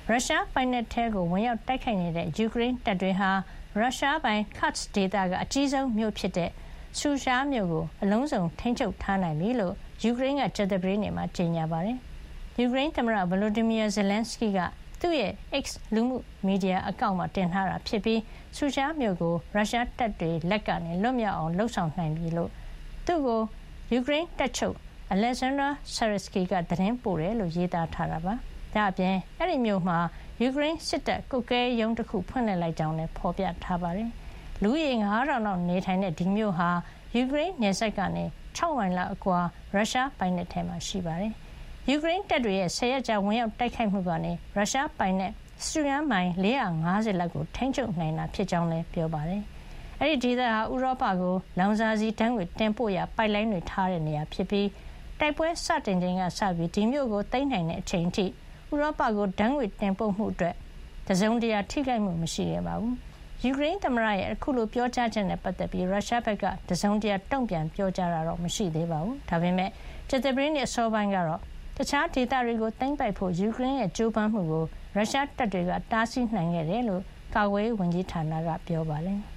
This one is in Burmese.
ရုရှားပိုင်နက်ထဲကိုဝင်ရောက်တိုက်ခိုက်နေတဲ့ယူကရိန်းတပ်တွေဟာရုရှားပိုင် Kursk ဒေသကအကြီးဆုံးမြို့ဖြစ်တဲ့ဆူရှားမြို့ကိုအလုံးစုံထိန်းချုပ်ထားနိုင်ပြီလို့ယူကရိန်းကကြာသပတေးနေ့မှာကြေညာပါတယ်။ယူကရိန်းသမ္မတ Volodymyr Zelensky ကသူ့ရဲ့ X လူမှုမီဒီယာအကောင့်မှာတင်ထားတာဖြစ်ပြီးဆူရှားမြို့ကိုရုရှားတပ်တွေလက်ကနေလွတ်မြောက်အောင်လှုပ်ဆောင်နိုင်ပြီလို့သူ့ကိုယူကရိန်းတပ်ချုပ် Alexander Syrsky ကသတင်းပို့တယ်လို့ရေးသားထားတာပါ။ဒါ့အပြင်အဲ့ဒီမြို့မှာယူကရိန်းစစ်တပ်ကုတ်ကဲရုံးတစ်ခုဖွင့်လှစ်လိုက်ကြောင်းလည်းဖော်ပြထားပါတယ်။လူဦးရေ 9,000 လောက်နေထိုင်တဲ့ဒီမြို့ဟာယူကရိန်းနယ်စပ်ကနေ6 မိုင်လောက်အကွာရုရှားပိုင်နက်ထဲမှာရှိပါတယ်။ယူကရိန်းတပ်တွေရဲ့10 ရက်ကြာဝင်ရောက်တိုက်ခိုက်မှုကနေရုရှားပိုင်နက်စတုရန်းမိုင်450လောက်ကိုထိန်းချုပ်နိုင်တာဖြစ်ကြောင်းလည်းပြောပါတယ်။အဲ့ဒီဒေသဟာဥရောပကိုလောင်စာဆီဓာတ်ငွေတင်ပို့ရာပိုက်လိုင်းတွေထားတဲ့နေရာဖြစ်ပြီးတိုက်ပွဲစတင်ချိန်ကစပြီးဒီမြို့ကိုသိမ်းနိုင်တဲ့အချိန်ထိဥရောပကိုဓာတ်ငွေတင်ပို့မှုအတွက်တစုံတရာထိခိုက်မှုမရှိခဲ့ပါဘူး။ယူကရိန်းသမ္မတရဲ့အခုလိုပြောကြားချက်နဲ့ပတ်သက်ပြီးရုရှားဘက်ကတစုံတရာတုံ့ပြန်ပြောကြားတာတော့မရှိသေးပါဘူး။ဒါပေမဲ့ကြာသပတေးနေ့အစောပိုင်းကတော့တခြားဒေသတွေကိုသိမ်းပိုက်ဖို့ယူကရိန်းရဲ့ကြိုးပမ်းမှုကိုရုရှားတပ်တွေကတားဆီးနိုင်ခဲ့တယ်လို့ကာကွယ်ရေးဝန်ကြီးဌာနကပြောပါတယ်။